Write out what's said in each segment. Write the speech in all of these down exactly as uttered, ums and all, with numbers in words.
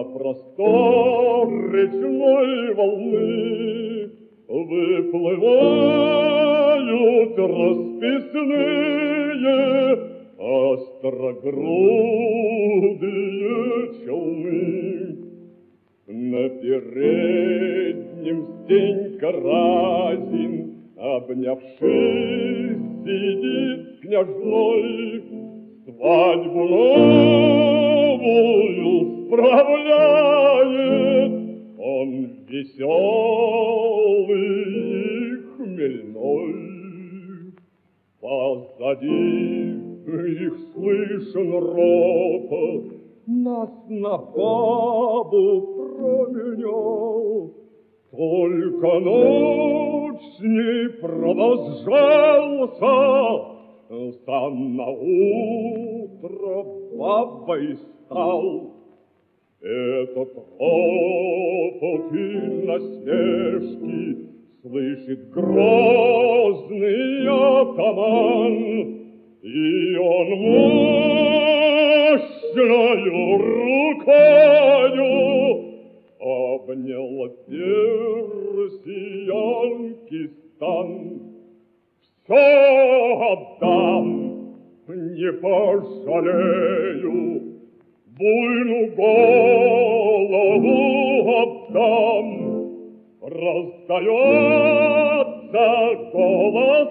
простор речной волны выплывают расписные острогрудые челны. На переднем Стенька Разин, обнявшись, сидит княжной, свадьбу новую справляет, он веселый и хмельной. Позади их слышен ропот, нас на бабу променял. Только ночь с ней продолжался, сам на утро бабой стал. Этот ропот и насмешки слышит грозный атаман, и он мощною рукою обнял персиянки стан. Все отдам, не пожалею, буйну голову отдам. Раздается голос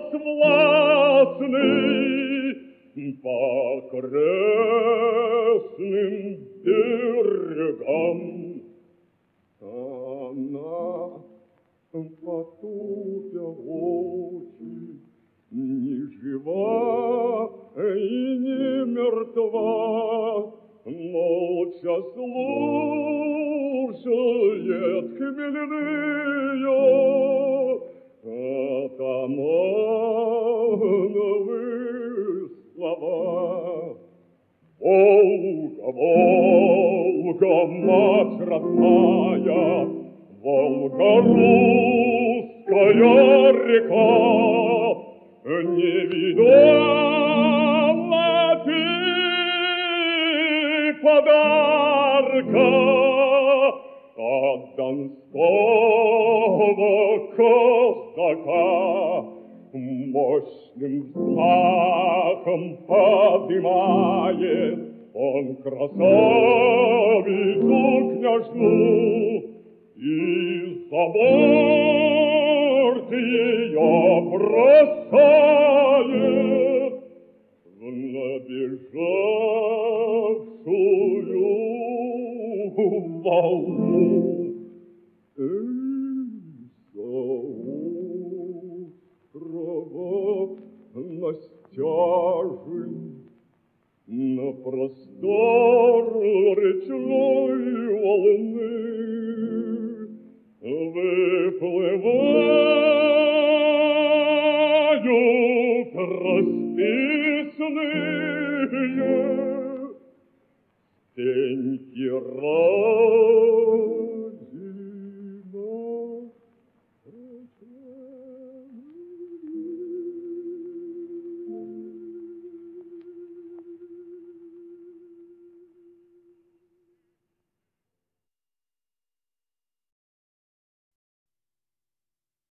властный по окрестным берегам. Она, потупя очи, ни жива и не мертва, молча слушает хмельные атамановы слова. Волга, Волга, мать родная, Волга, русская река, не видала ты подарка от донского казака. Мощным взмахом поднимает он красавицу княжну, и за борт ее бросает в набежавшую волну. На стяжень, на простор речной волны выплывает